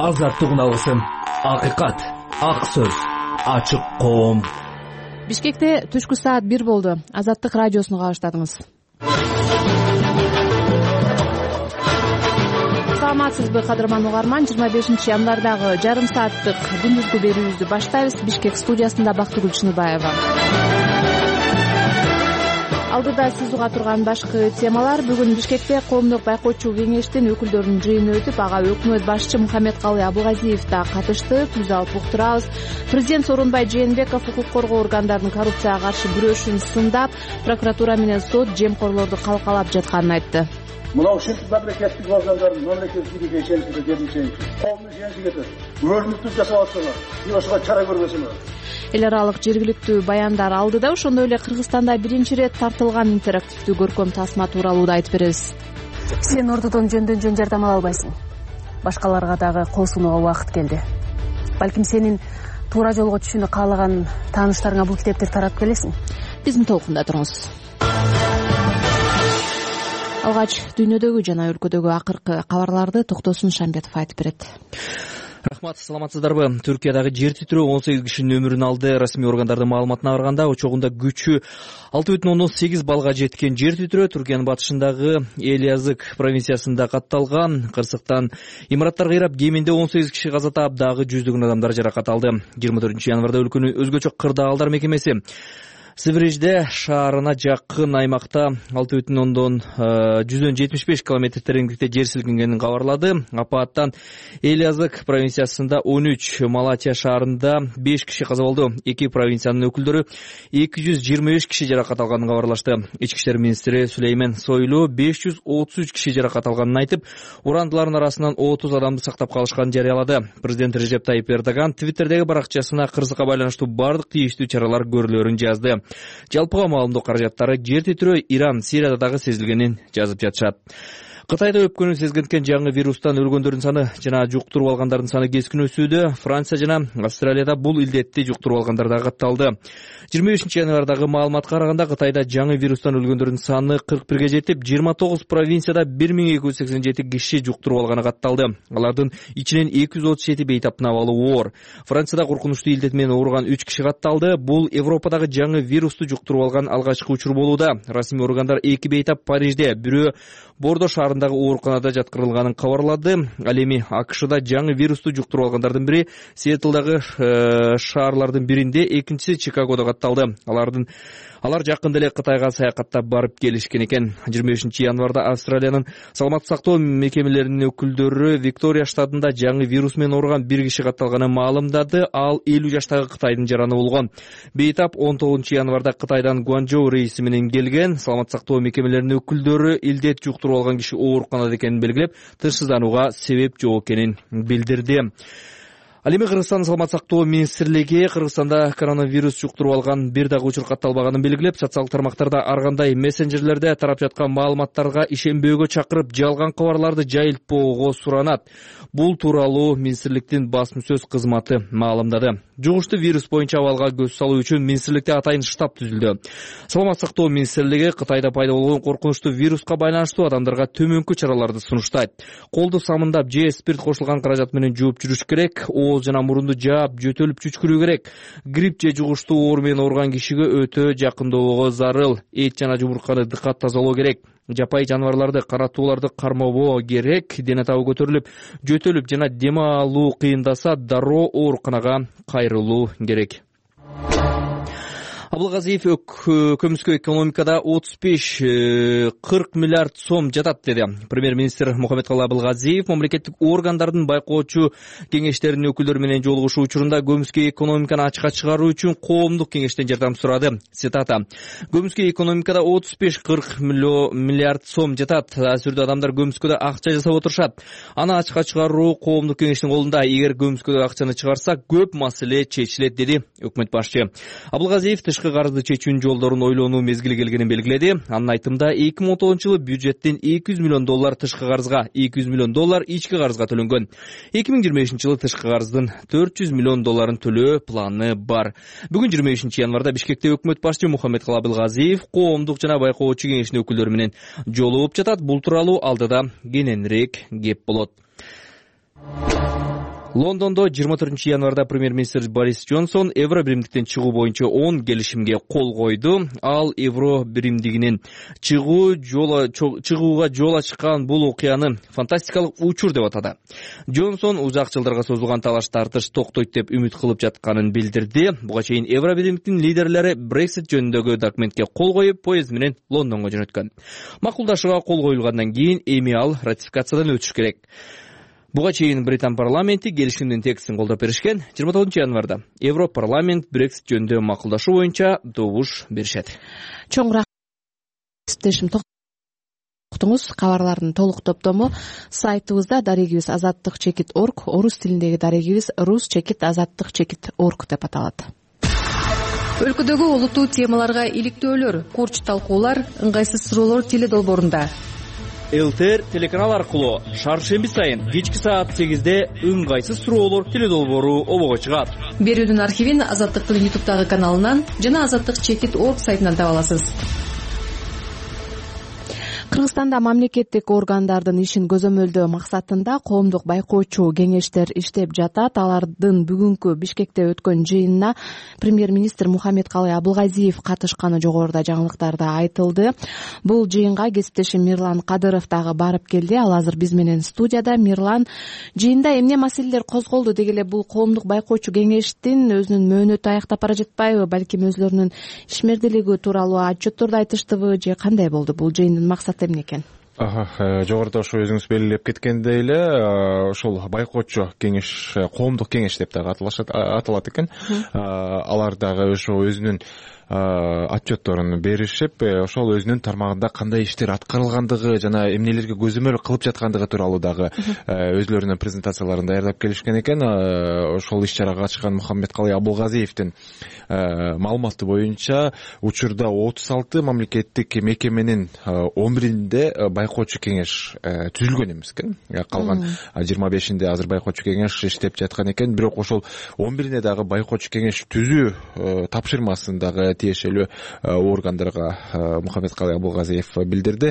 азаттыгын алсын. Акыйкат, ак сөз, ачык коом. Бишкекте түшкү саат 1 болду. Азаттык радиосуна кабыштадыңыз. Саламатсызбы, кадырман угарман? 25 январдагы жарым сааттык күндүзгү берүүбүздү баштайбыз. Бишкек студиясында Бактыгүл Чыныбаева. Алдыда сиз уга турган башкы темалар. Бүгүн Бишкекте коомдук байкоочу кеңештин өкүлдөрүнүн жыйыны өтүп, ага өкмөт башчы Мухаммедкалый Абылгазиев да катышты. Түз алып уктурабыз. Президент Сооронбай Жээнбеков укук коргоо органдарынын коррупцияга каршы күрөшүн сындап, прокуратура менен сот жемкорлорду калкалап жатканын айтты. Мына ушинтип мамлекеттик органдардын мамлекеттиктиги ишеничи беришени, коомдун ишеничиге өрнүктү жасап атсаңар, ошого чара көрбөсөңөр. Эл аралык жергиликтүү баяндар алдыда, ошондой эле Кыргызстанда биринчи ирет тартылган интерактивдүү көркөм тасма тууралуу да айтып беребиз. Сен ордодон жөндөн жөн жардам ала албайсың. Башкаларга дагы кол сунууга убакыт келди. Балким сенин туура жолго түшүүнү каалаган тааныштарыңа бул китепти таратып келесиң. Биздин толкунда туруңуз. Алгач дүйнөдөгү жана өлкөдөгү акыркы кабарларды Токтосун Шамбетов айтып берет. Рахмат, саламатсыздарбы? Түркиядагы жер титирөө 18 кишинин өмүрүн алды. Расмий органдардын маалыматына караганда, очогунда күчү 6,8 балга жеткен жер титирөө Түркиянын батышындагы Элязык провинциясында катталган. Кырсыктан имараттар кыйрап, кеминде 18 киши каза таап, дагы жүздөгөн адамдар жаракат алды. 24 январда өлкөнүн өзгөчө кырдаалдар мекемеси Севрежде шаарына жакын аймакта 6,175 км тереңдикте жер силкингенин кабарлады. Апаттан Элязык провинциясында 13, Малатия шаарында 5 киши каза болду. Эки провинциянын өкүлдөрү 225 киши жаракат алганын кабарлашты. Ички иштер министри Сүлеймен Сойлу 533 киши жаракат алганын айтып, урандылардын арасынан 30 адамды сактап калышканын жарыялады. Президент Режеп Тайип Эрдоган Твиттердеги баракчасына кырсыкка байланыштуу бардык тийиштүү чаралар көрүлөрүн жазды. Жалпыга маалымдоо каражаттары жер титирөө Иран, Сирияда дагы сезилгенин жазып жатышат. Кытайда өпкөнү сезгенткен жаңы вирустан өлгөндөрдүн саны жана жуктуруп алгандардын саны кескин өсүүдө. Франция жана Австралияда бул илдетти жуктуруп алгандар дагы катталды. 25 январдагы маалыматка караганда Кытайда жаңы вирустан өлгөндөрдүн саны 41ге жетип, 29 провинцияда 1287 киши жуктуруп алганы катталды. Алардын ичинен 237 бейтап абалы оор. Францияда коркунучтуу илдет менен ооруган 3 киши катталды. Бул Европадагы жаңы вирусту жуктуруп алган алгачкы учур болууда. Расмий органдар 2 бейтап Парижде, бирөө Бордо шаарындагы ооруканада жаткырылганын кабарлады. Ал эми АКШда жаңы вирусту жуктуруп алгандардын бири Сиэтлдагы шаарлардын биринде, экинчиси Чикагодо катталды. Алар жакында эле Кытайга саякаттап барып келишкен экен. 25 январда Австралиянын саламаттык сактоо мекемелеринин өкүлдөрү Виктория штатында жаңы вирус менен ооруган бир киши катталганын маалымдады. Ал 50 жаштагы Кытайдын жараны болгон. Бейтап 19 январда Кытайдан Гуанчжоу рейси менен келген. Саламаттык сактоо мекемелеринин өкүлдөрү илдет жуктуруп алган киши ооруканада экенин белгилеп, тынчсызданууга себеп жок экенин билдирди. Ал эми Кыргызстан саламаттык сактоо министрлиги Кыргызстанда коронавирус жуктуруп алган бир дагы учур катталбаганын белгилеп, социалдык тармактарда ар кандай мессенджерлерде тарап жаткан маалыматтарга ишенбөөгө чакырып, жалган кабарларды жайылтпоого суранат. Бул тууралуу министрликтин басма сөз кызматы маалымдады. Жугуштуу вирус боюнча абалга көз салуу үчүн министрликте атайын штаб түзүлдү. Саламаттык сактоо министрлиги Кытайда пайда болгон коркунучтуу вируска байланыштуу адамдарга төмөнкү чараларды сунуштайт. Колду самындап же спирт кошулган каражат менен жууп жүрүш керек. Ооз жана мурунду жаап, жөтөлүп чүчкүрүү керек. Грипп же жугуштуу оору менен ооруган кишиге өтө жакындоого зарыл. Эт жана жумурканы дыкат тазалоо керек. Жапай жаныбарларды, каратууларды кармабоо керек. Дене табы көтөрүлүп, жөтөлүп жана дем алуу кыйындаса, дароо ооруканага кайрылуу керек. Абылгазиев көмүскө экономикада 35-40 миллиард сом жатат деди. Премьер-министр Мухаммедкалый Абылгазиев мамлекеттик органдардын байкоочу кеңештеринин өкүлдөрү менен жолугушуу учурунда көмүскө экономиканы ачыкка чыгаруу үчүн коомдук кеңештен жардам сурады. Цитата: "Көмүскө экономикада 35-40 миллиард сом жатат. Азырда адамдар көмүскөдө акча жасап отурушат. Аны ачыкка чыгаруу коомдук кеңештин колунда. Эгер көмүскөдө акчаны чыгарса, көп маселе чечилет", деди өкмөт башчы. Абылгазиев тышкы карызды чечүүнүн жолдорун ойлонуу мезгили келгенин белгиледи. Анын айтымында 2010-жылы бюджеттен $200 миллион тышкы карызга, $200 миллион ички карызга төлөнгөн. 2025-жылы тышкы карыздын $400 миллион төлөө планы бар. Бүгүн 25 январда Бишкекте өкмөт башчы Мухаммедкалый Абылгазиев коомдук жана байкоочу кеңешинин өкүлдөрү менен жолугуп жатат. Бул тууралуу алдыда кененирээк кеп болот. Лондондо 24 январда премьер-министр Борис Джонсон Евро биримдиктен чыгуу боюнча 10 келишимге кол койду. Ал Евро биримдигинен чыгууга жол ачкан бул окуяны фантастикалык учур деп атады. Джонсон узак жылдарга созулган талаш-тартыш токтойт деп үмүт кылып жатканын билдирди. Буга чейин Евро биримдиктин лидерлери Brexit жөнүндөгү документке кол коюп, поезд менен Лондонго жөнөткөн. Макулдашууга кол коюлгандан кийин эми ал ратификациядан өтүш керек. Буга чейин Британ парламенти келишимдин текстин колдоп беришкен. 29 январда Европарламент Brexit жөнүндө макулдашуу боюнча добуш беришет. Чоң рахмат. Токтоңуз кабарлардын толук топтому сайтыбызда darigibizazаттык.org, орус тилиндеги дарегибиз rus-azаттык.org деп аталат. Өлкөдөгү олуттуу темаларга иликтөөлөр, курч талкуулар, ыңгайсыз суроолор теледолбоорунда. ЛТР телеканал аркылуу шаршемби сайын кечки саат 8-де ыңгайсыз суроолор теледолбоору обого чыгат. Берүүнүн архивин Азаттыктын YouTube'дагы каналынан жана azаттык.org сайтынан таба аласыз. Кыргызстанда мамлекеттик органдардын ишин көзөмөлдөө максатында коомдук байкоочу кеңештер иштеп жатат. Алардын бүгүнкү Бишкекте өткөн жыйынына премьер-министр Мухаммедкалый Абылгазиев катышканы жогоруда жаңылыктарда айтылды. Бул жыйынга кесиптешим Мирлан Кадыров дагы барып келди. Ал азыр биз менен студияда. Мирлан, жыйында эмне маселелер козголду? Деги эле бул коомдук байкоочу кеңештин өзүнүн мөөнөтү аяктап бара жатпайбы? Балким өзлөрүнүн ишмердилиги тууралуу отчетторду айтыштыбы же кандай болду? Бул жыйындын максаты эмне экен? Жогоруда ошо өзүңүз белгилеп кеткендей эле, ошол байкоочу кеңеш, коомдук кеңеш деп дагы аталат экен. Алар дагы ошо өзүнүн отчетторун беришип, ошол өзүнүн тармагында кандай иштер аткарылгандыгы жана эмнелерге көзөмөл кылып жаткандыгы тууралуу дагы өзлөрүнүн презентацияларын даярдап келишкен экен. Ошол иш-чарага катышкан Мухаммедкалый Абылгазиевдин маалыматы боюнча учурда 36 мамлекеттик мекеменин 11-инде байкоочу кеңеш түзүлгөн эмес экен. Калган 25-инде азыр байкоочу кеңеш иштеп жаткан экен. Бирок ошол 11-ине дагы байкоочу кеңеш түзүү тапшырмасын дагы тиешелүү органдарга Мухаммедкалый Абылгазиев билдирди.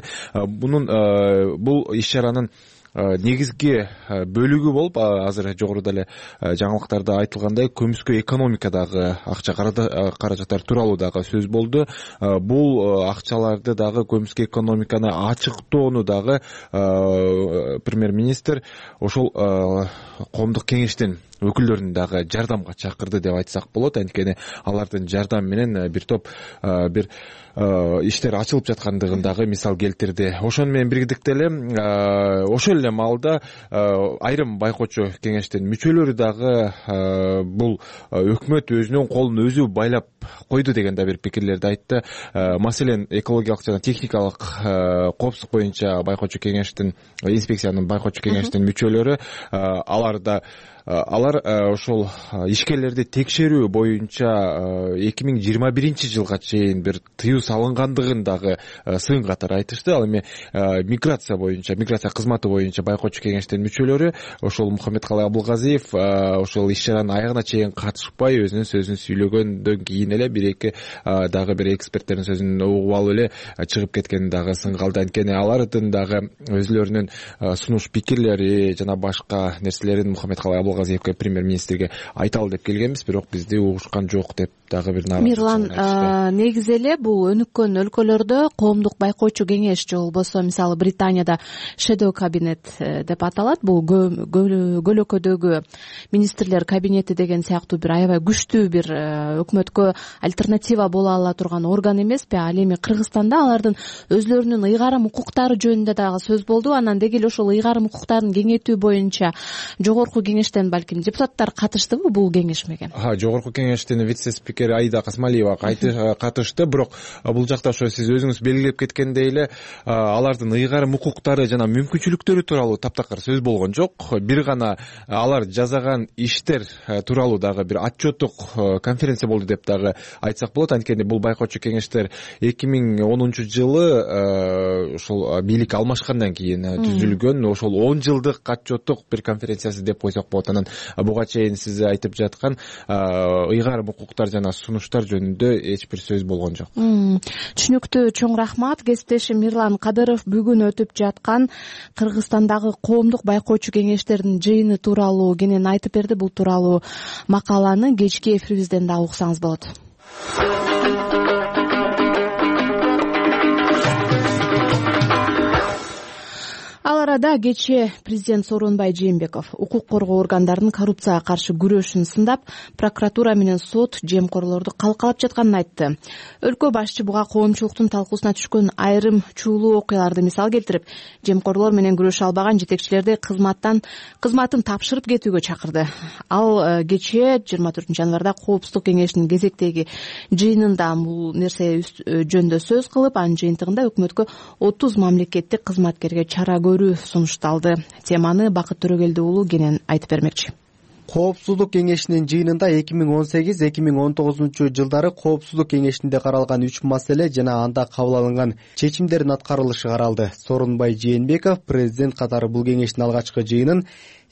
Бул иш-чаранын негизги бөлүгү болуп, азыр жогоруда эле жаңылыктарда айтылгандай, көмүскө экономикадагы акча каражаттар тууралуу дагы сөз болду. Бул акчаларды дагы көмүскө экономиканы ачыктоону дагы премьер-министр ошол коомдук кеңештин өкүлдөрүн дагы жардамга чакырды деп айтсак болот. Анткени алардын жардамы менен бир топ иштер ачылып жаткандыгын дагы мисал келтирди. Ошону менен бирдикте эле ошол эле маалда айрым байкоочу кеңештин мүчөлөрү дагы бул өкмөт өзүнүн колун өзү байлап койду деген да бир пикирлерди айтты. Маселен, экологиялык жана техникалык коопсуздук боюнча байкоочу кеңештин, инспекциянын байкоочу кеңештин мүчөлөрү алар ошол ишкерлерди текшерүү боюнча 2021 жылга чейин бир тыюу салынгандыгын дагы сын катары айтышты. Ал эми миграция кызматы боюнча байкоочу кеңештин мүчөлөрү ошол Мухаммедкалый Абылгазиев ошол иш-чаранын аягына чейин катышпай өзүнүн сөзүн сүйлөгөндөн кийин эле бир-эки дагы бир эксперттердин сөзүн угуп алып эле чыгып кеткени дагы сын калды. Анткени алардын дагы өзлөрүнүн сунуш пикирлери жана башка нерселерин Мухаммедкалый Абылгазиевке, премьер-министрге айталы деп келгенбиз, бирок бизди угушкан жок деп дагы бир Мирлан, негизи эле бул өнүккөн өлкөлөрдө коомдук байкоочу кеңеш же болбосо мисалы Британияда shadow кабинет деп аталат. Бул көлөкөдөгү министрлер кабинети деген сыяктуу бир аябай күчтүү бир өкмөткө альтернатива боло ала турган орган эмеспи? Ал эми Кыргызстанда алардын өзлөрүнүн ыйгарым укуктары жөнүндө дагы сөз болду. Анан деги эле ошол ыйгарым укуктарын кеңейтүү боюнча жогорку кеңештен балким депутаттар катыштыбы бул кеңешмеге? Жогорку кеңештин вице-спикери Аида Касмалиева катышты, бирок бул жакта ошо сиз өзүңүз белгилеп кеткендей эле алардын ыйгарым укуктары жана мүмкүнчүлүктөрү тууралуу таптакыр сөз болгон жок. Бир гана алар жасаган иштер тууралуу дагы бир отчеттук конференция болду деп дагы айтсак болот. Анткени бул байкоочу кеңештер 2010 жылы ошол бийлик алмашкандан кийин түзүлгөн. Ошол 10 жылдык отчеттук бир конференциясы деп койсок болот. анан буга чейин сиз айтып жаткан ыйгарым укуктар жана сунуштар жөнүндө эч бир сөз болгон жок. Түшүнүктүү, чоң рахмат. Кесиптешим Мирлан Кадыров бүгүн өтүп жаткан Кыргызстандагы коомдук байкоочу кеңештердин жыйыны тууралуу кенен айтып берди. Бул тууралуу макаланы кечки эфирибизден да уксаңыз болот. Ал арада кечээ президент Сооронбай Жээнбеков укук коргоо органдарынын коррупцияга каршы күрөшүн сындап, прокуратура менен сот жемкорлорду калкалап жатканын айтты. Өлкө башчы буга коомчулуктун талкуусуна түшкөн айрым чуулуу окуяларды мисал келтирип, жемкорлор менен күрөшө албаган жетекчилерди кызматын тапшырып кетүүгө чакырды. Ал кечээ 24 январда Коопсуздук кеңешинин кезектеги жыйынында бул нерсе жөнүндө сөз кылып, анын жыйынтыгында өкмөткө 30 мамлекеттик кызматкерге чара сунушталды. Теманы Бакыт Төрөгелди уулу кенен айтып бермекчи. Коопсуздук кеңешинин жыйынында 2018-2019 жылдары Коопсуздук кеңешинде каралган 3 маселе жана анда кабыл алынган чечимдердин аткарылышы каралды. Сооронбай Жээнбеков президент катары бул кеңештин алгачкы жыйынын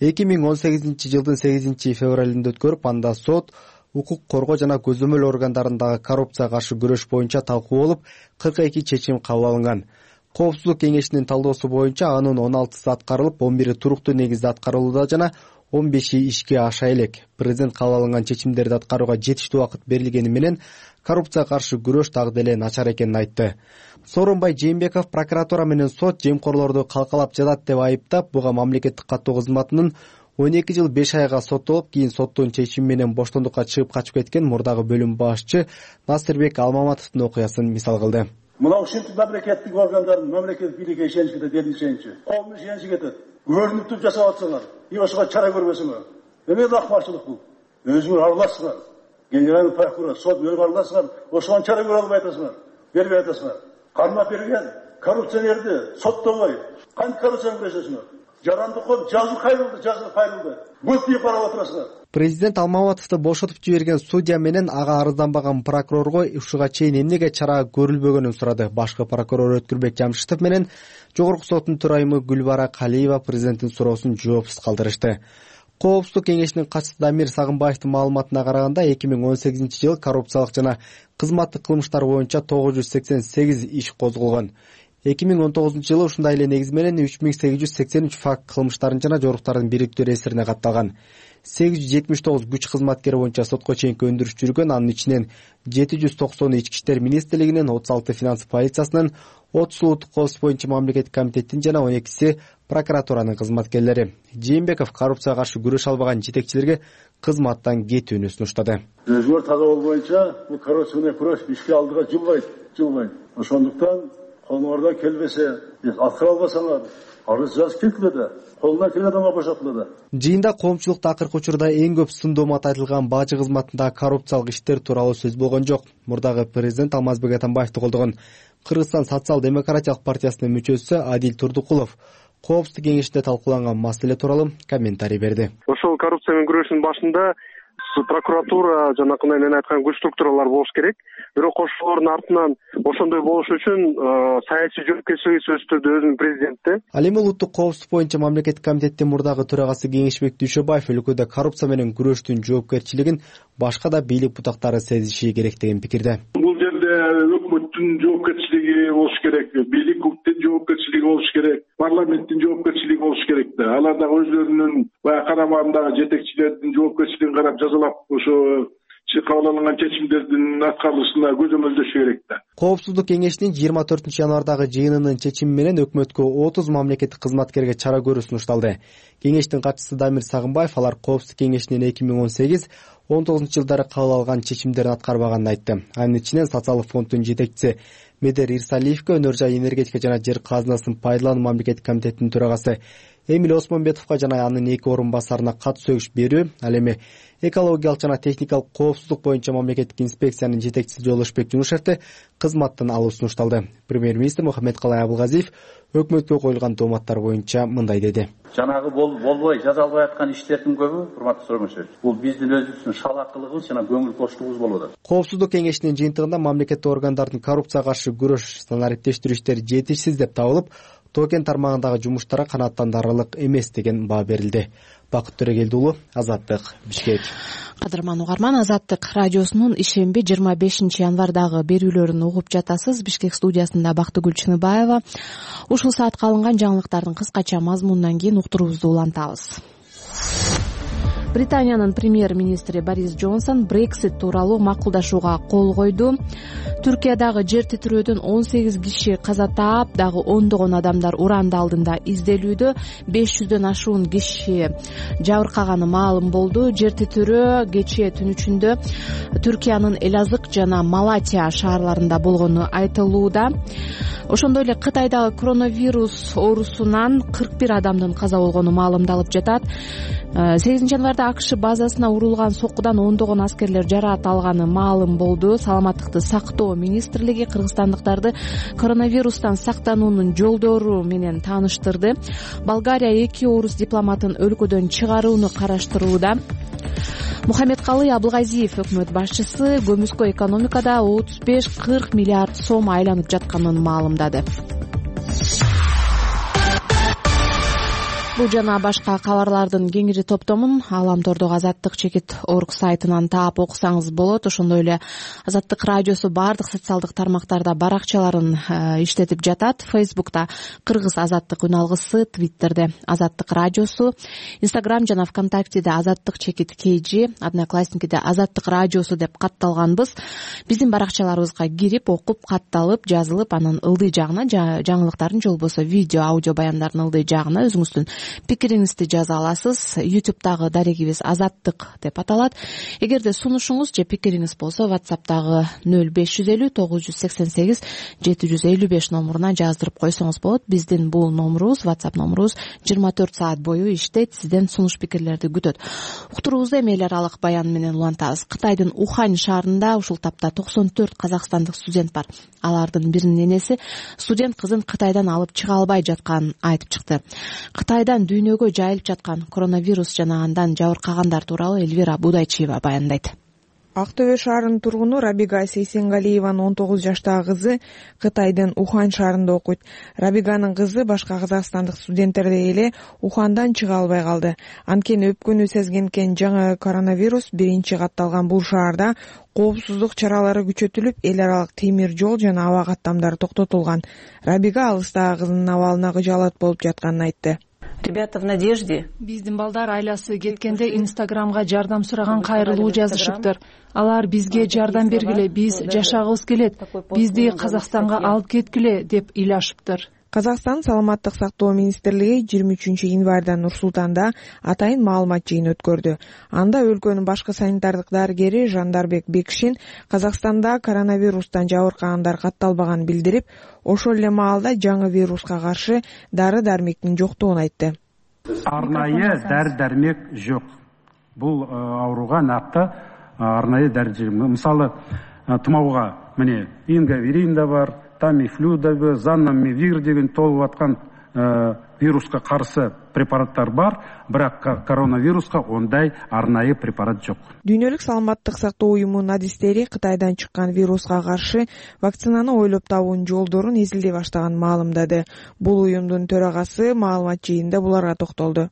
2018 жылдын 8 февралында өткөрүп, анда сот, укук коргоо жана көзөмөл органдарындагы коррупцияга каршы күрөш боюнча талкуу болуп, 42 чечим кабыл алынган. Коопсуздук кеңешинин талдоосу боюнча анын 16сы аткарылып, 11 туруктуу негизде аткарылууда жана 15 ишке аша элек. Президент кабыл алынган чечимдерди аткарууга жетиштүү убакыт берилгени менен коррупцияга каршы күрөш дагы деле начар экенин айтты. Сооронбай Жээнбеков прокуратура менен сот жемкорлорду калкалап жатат деп айыптап, буга мамлекеттик каттоо кызматынын 12 жыл 5 айга соттолуп, кийин соттун чечими менен боштондукка чыгып качып кеткен мурдагы бөлүм башчы Насырбек Алмаматовдун окуясын мисал кылды. Мына ушинтип мамлекеттик органдардын мамлекеттик бийликке ишеничи кетет, эл ишеничи, коомдун ишеничи кетет. Өрнүктүп жасап атсаңар, ошого чара көрбөсөңөр. Эмне акмарчылык бул? Өзүңөр аралашсыңар. Генеральный прокурор, сот өзүңөр аралашсыңар, ошого чара көрө албай атасыңар. Бербей атасыңар. Кармап берген коррупционерди соттобой, кантип коррупцияны күрөшөсүңөр? Жаранды коюп, жазуу кайрылды. Көп дейп карап отурасыңар. Президент Алмаматовду бошотуп жиберген судья менен ага арызданбаган прокурорго ушуга чейин эмнеге чара көрүлбөгөнүн сурады. Башкы прокурор Өткүрбек Жамшитов менен Жогорку соттун төрайымы Гүлбара Калиева президенттин суроосун жоопсуз калтырышты. Коопсуздук кеңешинин катчысы Дамир Сагынбаевдин маалыматына караганда 2018 жылы коррупциялык жана кызматтык кылмыштар боюнча 988 иш козголгон. 2019 жылы ушундай эле негиз менен 3883 факт кылмыштардын жана жоруктардын бириктүү эсерине катталган. 879 күч кызматкери боюнча сотко чейинки өндүрүш жүргөн, анын ичинен 790 ички иштер министрлигинин, 36 финанс полициясынын, 30 улуттук коопсуздук боюнча мамлекеттик комитеттин жана 12 прокуратуранын кызматкерлери. Жээнбеков коррупцияга каршы күрөшө албаган жетекчилерге кызматтан кетүүнү сунуштады. Өзүңөр таза болбойнча бул коррупцияны күрөш ишке алдыга жылбайт. Ошондуктан колуңардан келбесе, аткара албасаңар, арыз жазып кетилди. Колунан келген адамга бошотулду. Жыйында коомчулукта акыркы учурда эң көп сындоомат айтылган бажы кызматындагы коррупциялык иштер тууралуу сөз болгон жок. Мурдагы президент Алмазбек Атамбаевди колдогон Кыргызстан социал-демократиялык партиясынын мүчөсү Адил Турдукулов Коопсуздук кеңешинде талкууланган маселе тууралуу комментарий берди. Ошол коррупция менен күрөшүнүн башында прокуратура жанакындай мен айткан күч структуралар болуш керек. Бирок ошолордун артынан ошондой болуш үчүн саясий жоопкерчилиги сөзсүз түрдө өзүнүн президенти. Ал эми улуттук коопсуздук боюнча мамлекеттик комитеттин мурдагы төрагасы Кеңешбек Дүйшөбаев өлкөдө коррупция менен күрөштүн жоопкерчилигин башка да бийлик бутактары сезиши керек деген пикирде. Бул жерде өкмөттүн жоопкерчилиги болуш керек, бийликтин жоопкерчилиги болуш керек, парламенттин жоопкерчилиги болуш керек да. Алар дагы өзлөрүнүн баягы карамагындагы жетекчилердин жоопкерчилигин карап жазалап, ошо кабыл алынган чечимдердин аткарылышына көзөмөлдөшү керек да. Коопсуздук кеңешинин 24 январдагы жыйынынын чечими менен өкмөткө 30 мамлекеттик кызматкерге чара көрүү сунушталды. Кеңештин катчысы Дамир Сагынбаев алар Коопсуздук кеңешинин 2018-19 жылдары кабыл алган чечимдерин аткарбаганын айтты. Анын ичинен социалдык фонддун жетекчиси Медер Ирсалиевке, өнөр жай энергетика жана жер казынасын пайдалануу мамлекеттик комитетинин төрагасы Эмиль Осмонбетовго жана анын 2 орун басарына кат сөгүш берүү, ал эми экологиялык жана техникалык коопсуздук боюнча мамлекеттик инспекциянын жетекчиси Жолдошбек Жунушевди кызматтан алуу сунушталды. Премьер-министр Мухаммедкалай Абылгазиев өкмөткө коюлган тооматтар боюнча мындай деди. Жанагы болбой жазалбай аткан иштердин көбү, урматтуу Сооронбай, бул биздин өзүбүздүн шалаактылыгыбыз жана көңүл боштугубуз болуп атат. Коопсуздук кеңешинин жыйынтыгында мамлекеттик органдардын коррупцияга каршы күрөш, санариптештирүү иштери жетишсиз деп табылып, тоо-кен тармагындагы жумуштара канааттанарылык эмес деген баа берилди. Бакыт Төрөгелди уулу, Азаттык, Бишкек. Кадырман угарман, Азаттык радиосунун ишемби 25 январдагы берүүлөрүн угуп жатасыз. Бишкек студиясында Бактыгүл Чыныбаева. Ушул саатка алынган жаңылыктардын кыскача мазмунунан кийин уктуруубузду улантабыз. Британиянын премьер-министри Борис Джонсон Брексит тууралуу макулдашууга кол койду. Түркиядагы жер титирөөдөн 18 киши каза таап, дагы ондогон адамдар уранды алдында изделүүдө. 500дөн ашуун киши жабыркаганы маалым болду. Жер титирөө кечээ түн ичинде Түркиянын Элазык жана Малатия шаарларында болгону айтылууда. Ошондой эле Кытайдагы коронавирус оорусунан 41 адамдын каза болгону маалымдалып жатат. 8 январда АКШ базасына урулган соккудан ондогон аскерлер жараат алганы маалым болду. Саламаттыкты сактоо министрлиги кыргызстандыктарды коронавирустан сактануунун жолдору менен тааныштырды. Болгария 2 орус дипломатын өлкөдөн чыгарууну караштырууда. Мухаммедкалый Абылгазиев өкмөт башчысы көмүскө экономикада 35-40 миллиард сом айланып жатканын маалымдады. Бул жана башка кабарлардын кеңири топтомун Аламтордогу Азаттык чекит орг сайтынан таап окусаңыз болот. Ошондой эле Азаттык радиосу баардык социалдык тармактарда баракчаларын иштетип жатат. Фейсбукта Кыргыз Азаттык үн алгысы, Твиттерде Азаттык радиосу, Инстаграм жана ВКонтактеде Азаттык чекит KG, Одноклассникиде Азаттык радиосу деп катталганбыз. Биздин баракчаларыбызга кирип, окуп, катталып, жазылып, анын ылдый жагына жаңылыктардын же болбосо видео, аудио баяндардын ылдый жагына өзүңүздүн пикириңизди жаза аласыз. YouTube'дагы дарегибиз Азаттык деп аталат. Эгерде сунушуңуз же пикириңиз болсо, WhatsApp'дагы 0550 988 755 номуруна жаздырып койсоңуз болот. Биздин бул номурубуз, WhatsApp номурубуз 24 саат бою иштейт. Сизден сунуш пикирлерди күтөт. Уктуруубузду эми эл аралык баян менен улантабыз. Кытайдын Ухань шаарында ушул тапта 94 казакстандык студент бар. Алардын биринин энеси студент кызын Кытайдан алып чыга албай жатканын айтып чыкты. Кытайдан дүйнөгө жайылып жаткан коронавирус жана андан жабыркагандар тууралуу Эльвира Будайчиева баяндайт. Ак Төбө шаарынын тургуну Рабига Сейсенгалиеванын 19 жаштагы кызы Кытайдын Ухань шаарында окуйт. Рабиганын кызы башка казакстандык студенттердей эле Ухандан чыга албай калды. Анткени өпкөнү сезгенкен жаңы коронавирус биринчи катталган бул шаарда коопсуздук чаралары күчөтүлүп, эл аралык темир жол жана аба каттамдары токтотулган. Рабига алыстагы кызынын абалына кыжаалат болуп жатканын айтты. Ребята в надежде. Биздин балдар айласы кеткенде Инстаграмга жардам сураган кайрылуу жазышыптыр. Алар бизге жардам бергиле, биз жашагыбыз келет, бизди Казакстанга алып кеткиле деп ыйлашыптыр. Казакстан саламаттык сактоо министрлиги 23 январда Нур-Султанда атайын маалымат жыйын өткөрдү. Анда өлкөнүн башкы санитардык дарыгери Жандарбек Бекшин Казакстанда коронавирустан жабыркагандар катталбаганын билдирип, ошол эле маалда жаңы вируска каршы дары-дармектин жоктугун айтты. Арнайы дары-дармек жок. Бул ооруга накты арнайы дары-дармек. Мисалы, тумоого міне ингаверин да бар, тамифлю да бар, занамивир деген толуп аткан вируска каршы препараттар бар, бирок коронавируска ондай арнайы препарат жок. Дүйнөлүк саламаттык сактоо уюмунун адистери Кытайдан чыккан вируска каршы вакцинаны ойлоп табуунун жолдорун изилдей баштаганын маалымдады. Бул уюмдун төрагасы маалымат жыйында буларга токтолду.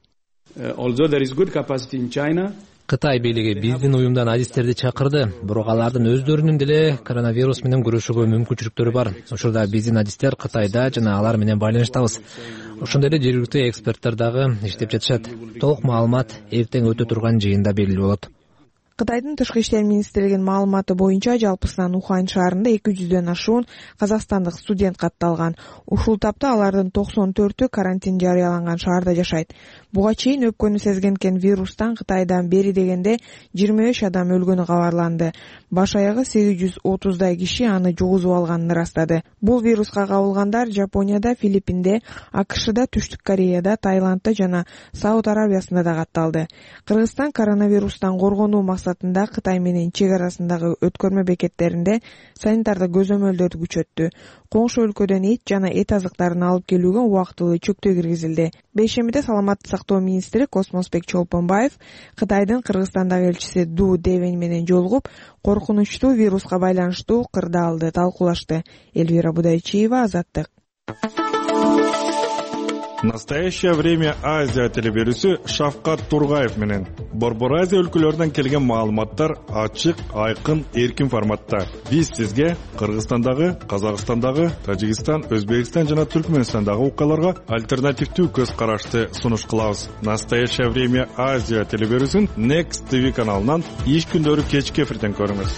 Кытай бийлиги биздин уюмдан адистерди чакырды, бирок алардын өздөрүнүн деле коронавирус менен күрөшүүгө мүмкүнчүлүктөрү бар. Ошурда биздин адистер Кытайда жана алар менен байланыштабыз. Ошондой эле жергиликтүү эксперттер дагы иштеп жатышат. Толук маалымат эртең өтө турган жыйында белгилүү болот. Кытайдын тышкы иштер министрлигинин маалыматы боюнча жалпысынан Ухань шаарында 200дөн ашуун казакстандык студент катталган. Ушул тапта алардын 94-ü карантин жарыяланган шаарда жашайт. Буга чейин өпкөнү сезгенкен вирустан Кытайдан бери дегенде 25 адам өлгөнү кабарланды. Баш аягы 830дай киши аны жугузуп алганын ырастады. Бул вируска кабылгандар Жапонияда, Филиппинде, АКШда, Түштүк Кореяда, Таиландда жана Сауд Арабиясында да катталды. Кыргызстан коронавирустан коргонуу максатында Кытай менен чек арасындагы өткөрмө бекеттеринде санитардык көзөмөлдөрдү күчөттү. Коңшу өлкөдөн эт жана эт азыктарын алып келүүгө убактылуу чөктөө киргизилди. Бейшембиде саламаттык сактоо министри Космосбек Чолпонбаев Кытайдын Кыргызстандагы элчиси Ду Девень менен жолугуп, коркунучтуу вируска байланыштуу кырдаалды талкуулашты. Эльвира Будайчиева, Азаттык. Настоящее время Азия телеберүүсү Шавкат Тургаев менен Борбор Азия өлкөлөрүнөн келген маалыматтар ачык, айкын, эркин форматта. Биз сизге Кыргызстандагы, Казакстандагы, Тажикстан, Өзбекстан жана Түркмөнстандагы окуяларга альтернативдүү көз карашты сунуш кылабыз. Настоящее время Азия телеберүүсүн Next TV каналынан иш күндөрү кечки эфирден көрүңүз.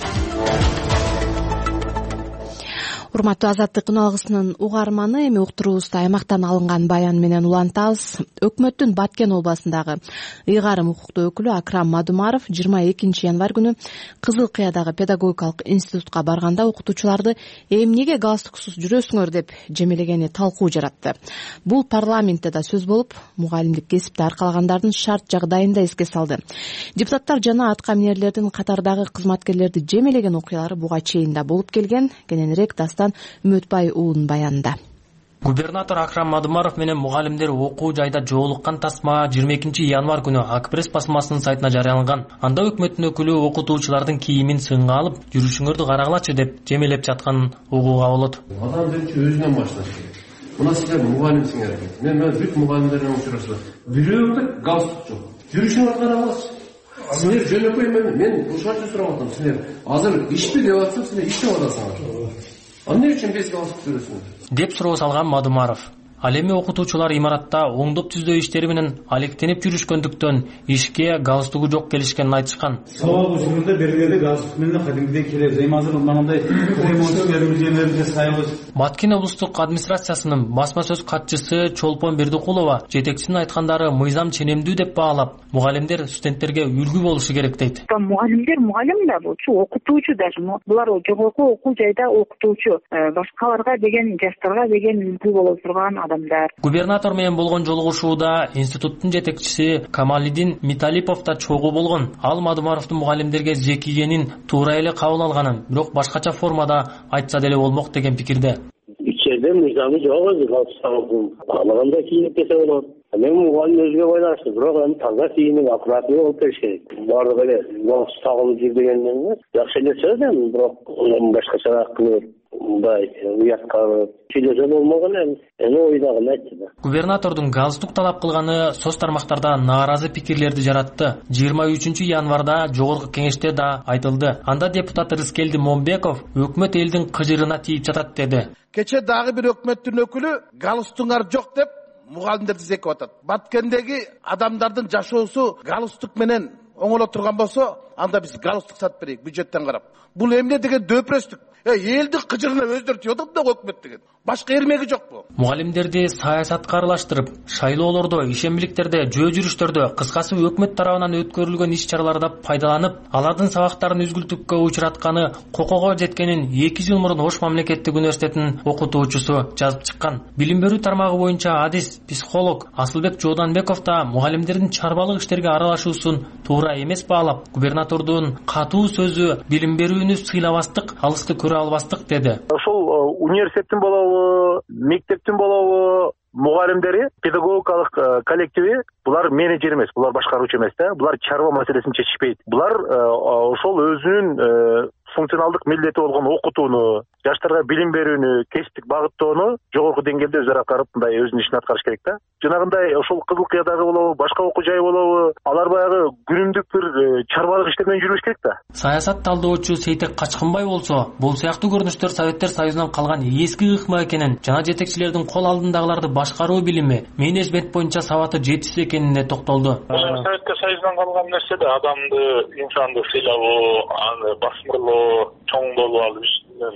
Урматтуу Азаттык үналгысынын угарманы, эми уктуруубузду аймактан алынган баян менен улантабыз. Өкмөттүн Баткен областындагы ыйгарым укуктуу өкүлү Акрам Мадумаров 22 январь күнү Кызыл Кыядагы педагогикалык институтка барганда окутуучуларды эмнеге галстуксуз жүрөсүңөр деп жемелегени талкуу жаратты. Бул парламентте да сөз болуп, мугалимдик кесипти аркалагандардын шарт жагдайын да эске салды. Депутаттар жана атка минерлердин катардагы кызматкерлерди жемелеген окуялары буга чейин да болуп келген. Кененирээк Дастан Үмөтбай уулунун баянында. Губернатор Акрам Мадумаров менен мугалимдер окуу жайда жоолуккан тасма 22 январь күнү Акпресс басмасынын сайтына жарыяланган. Анда өкмөттүн өкүлү окутуучулардын кийимин сынга алып, жүрүшүңөрдү карагылачы деп жемелеп жатканын угууга болот. Адам биринчи өзүнөн башташ керек. Мына силер мугалимсиңер. Мен бүт мугалимдер менен учурашып, бирөөдө галстук жок. Жүрүшүңөрдү карагылачы. Силер жөнөкөй мен ушунча сурап атам. Силер азыр ишти деп атсам, силер иштеп атасыңар. Эмне үчүн без галстук жүрөсүңөр? Деп суроо салган Мадумаров. Ал эми окутуучулар имаратта оңдоп түздөө иштери менен алектенип жүрүшкөндүктөн ишке галстугу жок келишкенин айтышкан. Сабак учурунда бергенде галстук менен кадимгидей келебиз. Эми азыр мындай ремонт берүүчүлөрдү жасайбыз. Баткен облустук администрациясынын басма сөз катчысы Чолпон Бердикулова жетекчинин айткандары мыйзам ченемдүү деп баалап, мугалимдер студенттерге үлгү болушу керек дейт. Мугалимдер мугалим да болчу, окутуучу даже. Булар жогорку окуу жайда окутуучу, башкаларга деген, жаштарга деген үлгү боло турган адамдар. Губернатор менен болгон жолугушууда институттун жетекчиси Камалидин Миталипов да чогуу болгон. Ал Мадумаровдун мугалимдерге зекигенин туура эле кабыл алганын, бирок башкача формада айтса деле болмок деген пикирде. Ичерде мыйзамы жок өзү калыштаган. Каалагандай кийинип кете болот. Мен мугалим өзүгө байланыштуу, бирок эми таза кийинип, аккуратный болуп келиш керек. Баардыгы эле галстук тагылып жүр дегенден жакшы эле сөз эми, бирок башкача кылып, мындай уятка сүйлөсө болмогон эми. Эми ойдагын айтты да. Губернатордун галстук талап кылганы соц тармактарда нааразы пикирлерди жаратты. 23 январда жогорку кеңеште да айтылды. Анда депутат Рыскелди Момбеков өкмөт элдин кыжырына тийип жатат деди. Кече дагы бир өкмөттүн өкүлү галстугуңар жок деп мугалимдерди зекип атат. Баткендеги адамдардын жашоосу галстук менен оңоло турган болсо, анда биз галстук сатып берейик бюджеттен карап. Бул эмне деген дөпүрөстүк. Элдин кыжырына өздөрү тийип атат да өкмөт деген. Башка эрмеги жок бу. Мугалимдерди саясатка аралаштырып, шайлоолордо, ишембиликтерде, жөө жүрүштөрдө, кыскасы өкмөт тарабынан өткөрүлгөн иш-чараларда пайдаланып, алардын сабактарын үзгүлтүккө учуратканы кокого жеткенин 2 жыл мурун Ош мамлекеттик университетинин окутуучусу жазып чыккан. Билим берүү тармагы боюнча адис, психолог Асылбек Жооданбеков да мугалимдердин чарбалык иштерге аралашуусун туура эмес баалап, губернатордун катуу сөзү билим берүүнү сыйлабастык, алысты көрө албастык деди. Ошол университеттин болобу, мектептин болобу мугалимдери, педагогикалык коллективи, булар менеджер эмес, булар башкаруучу эмес да, булар чарба маселесин чечишпейт. Булар ошол өзүнүн функционалдык милдети болгон окутууну, жаштарга билим берүүнү, кесиптик багыттоону жогорку деңгээлде өзү аткарып, мындай өзүнүн ишин аткарыш керек да. Жанагындай ошол Кызыл Кыядагы болобу, башка окуу жай болобу, алар баягы күнүмдүк бир чарбалык иштер менен жүрүш керек да. Саясат талдоочу Сейтек Качкынбай болсо, бул сыяктуу көрүнүштөр Советтер Союзунан калган эски ыкма экенин, жана жетекчилердин кол алдындагыларды башкаруу билими, менеджмент боюнча сабаты жетишсиз экенине токтолду. Советтер Союзунан калган нерсе да адамды, инсанды сыйлабоо, аны басмырлоо, чоңдолуп алып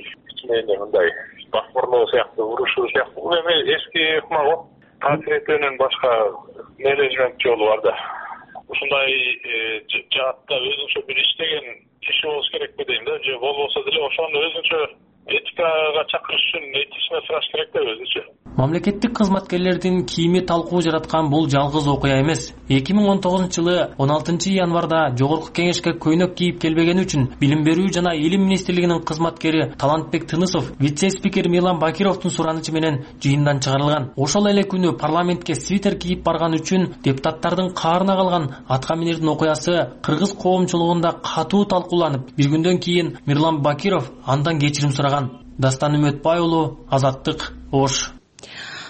ичинен мындай басмырлоо сыяктуу, урушуу сыяктуу. Бул эми эски ыкма го. Таасир башка менеджмент жолу бар да. Ушундай жаатта өзүнчө бир иштеген киши болуш керекпи дейм да. Же болбосо деле ошону өзүнчө этикага чакырыш үчүн этичне сураш керек да өзүнчө. Мамлекеттик кызматкерлердин кийими талкуу жараткан бул жалгыз окуя эмес. 2019-жылы 16 январда жогорку кеңешке көйнөк кийип келбегени үчүн билим берүү жана илим министрлигинин кызматкери Талантбек Тынысов вице-спикер Мирлан Бакировдун суранычы менен жыйындан чыгарылган. Ошол эле күнү парламентке свитер кийип барган үчүн депутаттардын каарына калган атка минердин окуясы кыргыз коомчулугунда катуу талкууланып, бир күндөн кийин Мирлан Бакиров андан кечирим сураган. Дастан Үмөтбай уулу, Азаттык, Ош.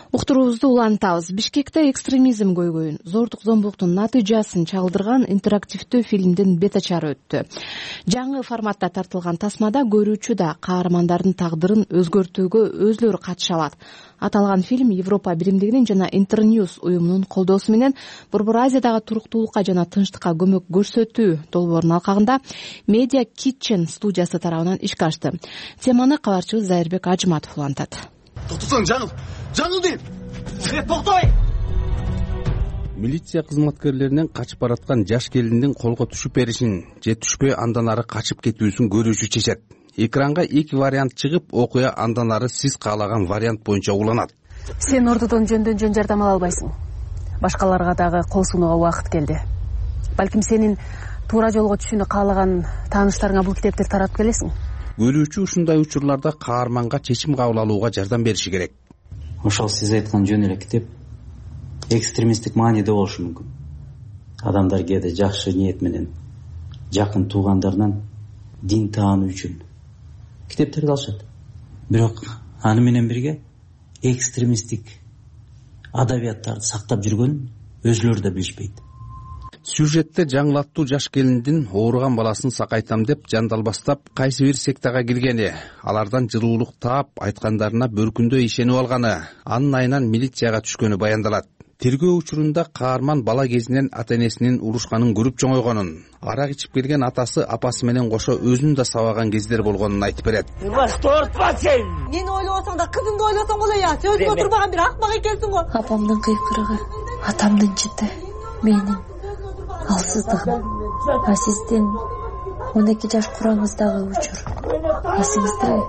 Уктуруубузду улантабыз. Бишкекте экстремизм көйгөйүн, зордук зомбулуктун натыйжасын чагылдырган интерактивдүү фильмдин бет ачары өттү. Жаңы форматта тартылган тасмада көрүүчү да каармандардын тагдырын өзгөртүүгө өзлөрү катыша алат. Аталган фильм Европа биримдигинин жана Интерньюз уюмунун колдоосу менен Борбор Азиядагы туруктуулукка жана тынчтыкка көмөк көрсөтүү долбоорунун алкагында Media Kitchen студиясы тарабынан ишке ашты. Теманы кабарчыбыз Зайырбек Ажыматов улантат. Токтосоң, жаңыл дейм. Токтой. Милиция кызматкерлеринен качып бараткан жаш келиндин колго түшүп беришин же түшпөй андан ары качып кетүүсүн көрүүчү чечет. Экранга эки вариант чыгып, окуя андан ары сиз каалаган вариант боюнча уланат. Сен ордодон жөндөн жардам ала албайсың. Башкаларга дагы кол сунууга убакыт келди. Балким сенин туура жолго түшүүнү каалаган тааныштарыңа бул китепти таратып келесиң. Көрүүчү ушундай учурларда каарманга чечим кабыл алууга жардам бериши керек. Ошол сиз айткан жөн эле китеп экстремисттик мааниде болушу мүмкүн. Адамдар кээде жакшы ниет менен жакын туугандарынан дин таануу үчүн китептерди алышат. Бирок аны менен бирге экстремисттик адабияттарды сактап жүргөнүн өзүлөрү да билишпейт. Сюжетте жаңылаттуу жаш келиндин ооруган баласын сакайтам деп жандалбастап кайсы бир сектага киргени, алардан жылуулук таап, айткандарына бөркүндөй ишенип алганы, анын айынан милицияга түшкөнү баяндалат. Тергөө учурунда каарман бала кезинен ата-энесинин урушканын көрүп чоңойгонун, арак ичип келген атасы апасы менен кошо өзүн да сабаган кездер болгонун айтып берет. Мени ойлосоң да кызымды ойлосоң боло я. Сөзгө турбаган бир акмак экенсиң го. Апамдын кыйкырыгы, атамдын чыты, менин алсыздыгым. А сиздин 12 жаш кураңыздагы учур. Эсиңиздеби?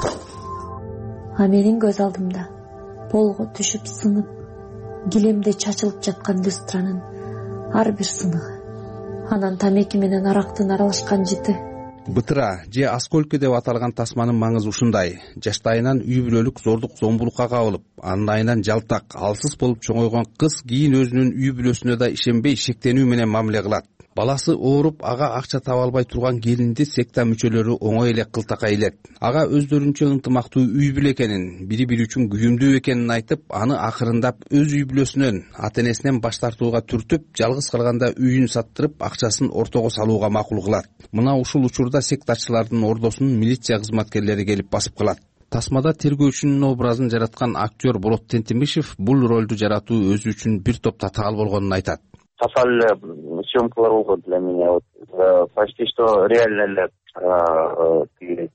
А менин көз алдымда полго түшүп сынып, килемде чачылып жаткан люстранын ар бир сыныгы. Анан тамеки менен арактын аралашкан жыты. Бытыра же осколки деп аталган тасманын маңызы ушундай. Жаштайынан үй бүлөлүк зордук зомбулукка кабылып, анын айынан жалтак, алсыз болуп чоңойгон кыз кийин өзүнүн үй бүлөсүнө да ишенбей шектенүү менен мамиле кылат. Баласы ооруп, ага акча таба албай турган келинди секта мүчөлөрү оңой эле кылтакка илет. Ага өздөрүнчө ынтымактуу үй бүлө экенин, бири-бири үчүн күйүмдүү экенин айтып, аны акырындап өз үй бүлөсүнөн, ата-энесинен баш тартууга түртүп, жалгыз калганда үйүн саттырып, акчасын ортого салууга макул кылат. Мына ушул учурда сектачылардын ордосун милиция кызматкерлери келип басып калат. Тасмада тергөөчүнүн образын жараткан актер Болот Тентимишев бул ролду жаратуу өзү үчүн бир топ татаал болгонун айтат. Татаал съемкалар болгон для меня. Вот почти что реально эле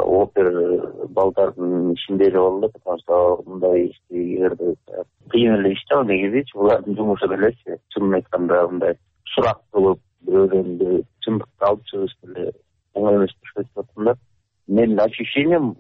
опер балдардын ичинде эле болду, потому что мындай ишти эгерде кыйын эле иш да негизичи булардын жумушу элечи. Чынын айтканда мындай сурак кылып, бирөөнү чындыкты алып чыгыш деле оңой эмес деп атам. Менин ощущением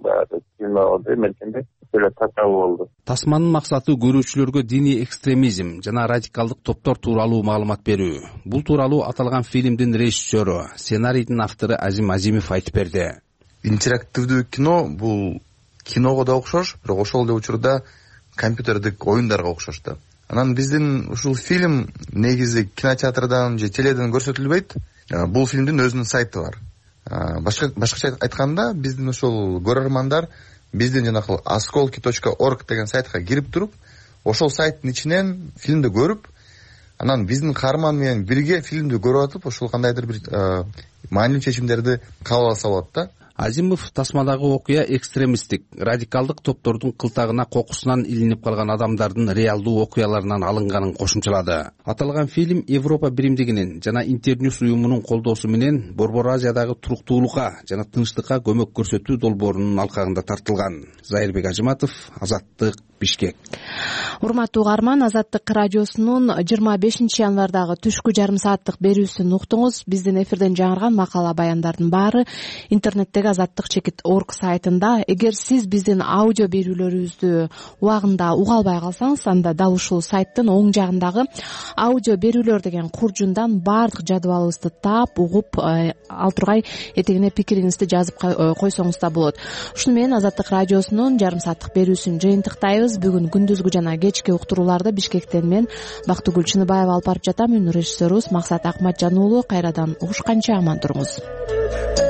меркенде эле татаал болду. Тасманын максаты көрүүчүлөргө диний экстремизм жана радикалдык топтор тууралуу маалымат берүү. Бул тууралуу аталган фильмдин режиссеру, сценарийдин автору Азим Азимов айтып берди. Интерактивдүү кино бул киного да окшош, бирок ошол эле учурда компьютердик оюндарга окшош да. Анан биздин ушул фильм негизи кинотеатрдан же теледен көрсөтүлбөйт. Бул фильмдин өзүнүн сайты бар. Башкача айтканда, биздин ошол көрөрмандар биздин жанакы oskолки.org деген сайтка кирип туруп, ошол сайттын ичинен фильмди көрүп, анан биздин каарман менен бирге фильмди көрүп атып, ошол кандайдыр бир маанилүү чечимдерди кабыл алса болот да. Азимов тасмадагы окуя экстремисттик, радикалдык топтордун кылтагына кокусунан илинип калган адамдардын реалдуу окуяларынан алынганын кошумчалады. Аталган фильм Европа биримдигинин жана Интерньюз уюмунун колдоосу менен Борбор Азиядагы туруктуулукка жана тынчтыкка көмөк көрсөтүү долбоорунун алкагында тартылган. Зайырбек Ажыматов, Азаттык, Бишкек. Урматтуу угарман, Азаттык радиосунун 25 январдагы түшкү жарым сааттык берүүсүн уктуңуз. Биздин эфирден жаңырган макала баяндардын баары интернеттеги azattik.org сайтында. Эгер сиз биздин аудио берүүлөрүбүздү убагында уга албай калсаңыз, анда дал ушул сайттын оң жагындагы аудио берүүлөр деген куржундан баардык жадыбалыбызды таап, угуп, ал тургай этегине пикириңизди жазып койсоңуз да болот. Ушуну менен Азаттык радиосунун жарым сааттык берүүсүн жыйынтыктайбыз. Бүгүн күндүзгү жана кечки уктурууларды Бишкектен мен Бактыгүл Чыныбаева алып барып жатам. Режиссерубуз Максат Акматжан уулу. Кайрадан угушканча аман туруңуз.